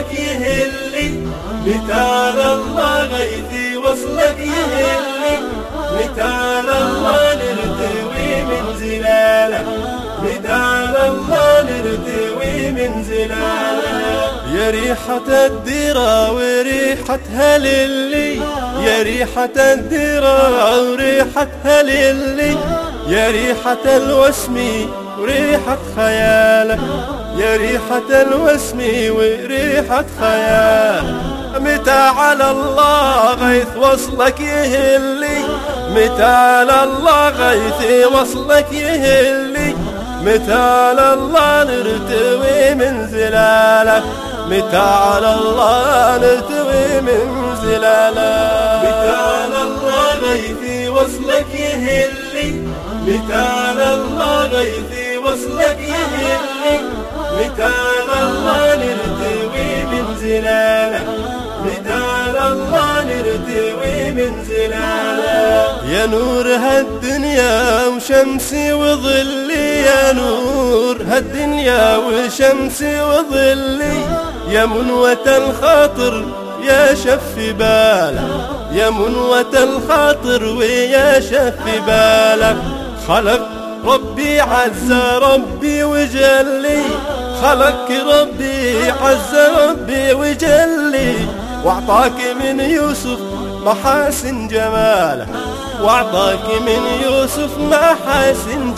وصلك يهلي، مثال الله غيثي وصلك يهلي، مثال الله نرتوي من زلاله، مثال الله نرتوي من زلاله. يا ريحة الدرا وريحتها للي، يا ريحة الدرا وريحتها للي، يا ريحة الوسم وريحة خياله، يا ريحة الوسم وريحة خياله. متى على الله غيث وصلك يهلي، متى على الله غيث وصلك يهلي، متى على الله نرتوي من زلاله، متى على الله نرتوي من زلاله. متى على الله غيثي وصلك يهلي، متى على الله غيثي وصلك يهلي، متى على الله نرتوي من زلاله، متى على الله نرتوي من زلاله. يا نور هالدنيا وشمسي وظلي، يا نور هالدنيا وشمسي وظلي، يا منوة الخاطر يا شف باله، يا منوة الخاطر ويا شف باله. خلق ربي عز ربي وجلي، خلق ربي عز ربي وجلي، واعطاك من يوسف محاسن جماله، واعطاك من يوسف محاسن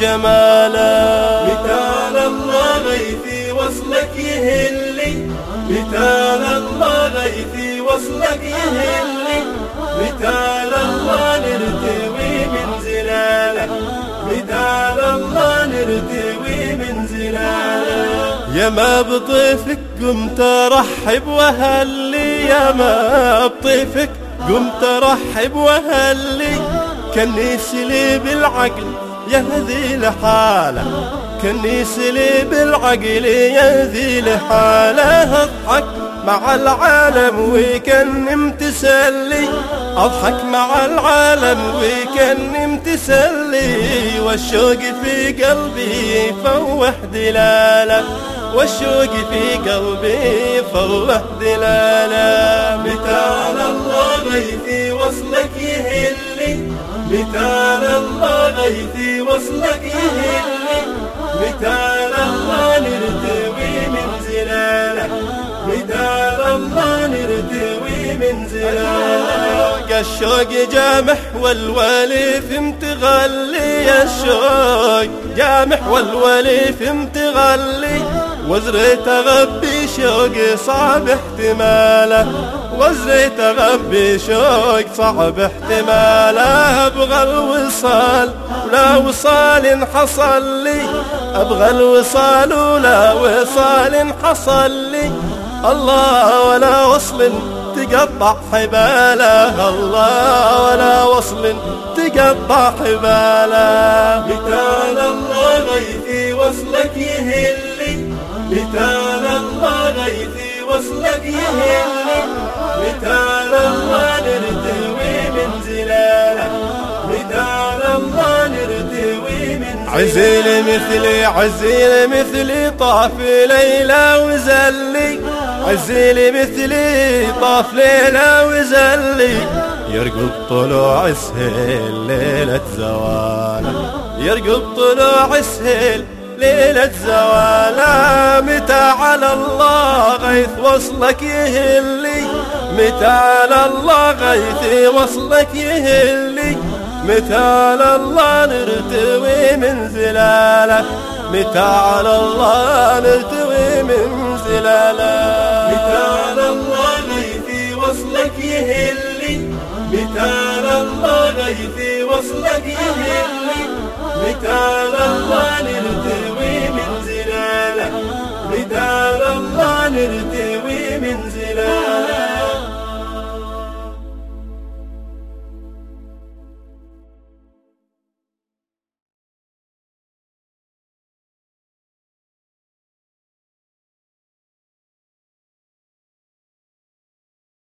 جماله. مثال الله غيثي وصلك يهلي، مثال الله غيثي وصلك يهلي، مثال الله نرتوي من زلاله، مثال الله نرتوي من زلاله. يا ما بطيفك قمت ارحب وهلي، يا ما بطيفك قمت ارحب وهلي، كنيس لي بالعقل يهذي لحاله، كنيس لي بالعقل يهذي لحاله. اضحك مع العالم وكنم تسلي، اضحك مع العالم وكنم تسلي، والشوق في قلبي فوح دلاله، والشوق في قلبي فوح دلاله. مثال الله غيثي وصلك يهلي، مثال الله غيثي وصلك يهلي، مثال الله نرتوي من زلاله، مثال الله نرتوي من زلاله. الشوق جامح والوليف متغلي، الشوق جامح والوليف متغلي، وزريت اغبي شوق صعب احتماله، وزريت اغبي شوق صعب احتماله. ابغى الوصال ولا وصال حصل لي، ابغى الوصال ولا وصال حصل لي، الله ولا وصل تقطع حباله، الله ولا وصل تقطع حباله. مثال الله غيثي وصلك يهلي، مثال الله غيثي وصلك يهلي، مثال الله نرتوي من زلاله، مثال الله نرتوي من زلاله. عزيل مثلي عزيل مثلي طاف ليلى وزلي، عزيل مثلي طاف ليلى وزلي، يرقب طلوع السهيل ليلة زواله، يرقب طلوع السهيل ليلة زواله. متى على الله غيث وصلك يهلي، متى على الله غيث وصلك يهلي، متى على الله نرتوي من زلاله، متى على الله نرتوي من زلاله. متى على الله غيثي وصلك يهلي، متى على الله غيثي وصلك يهلي، متى على الله نرتوي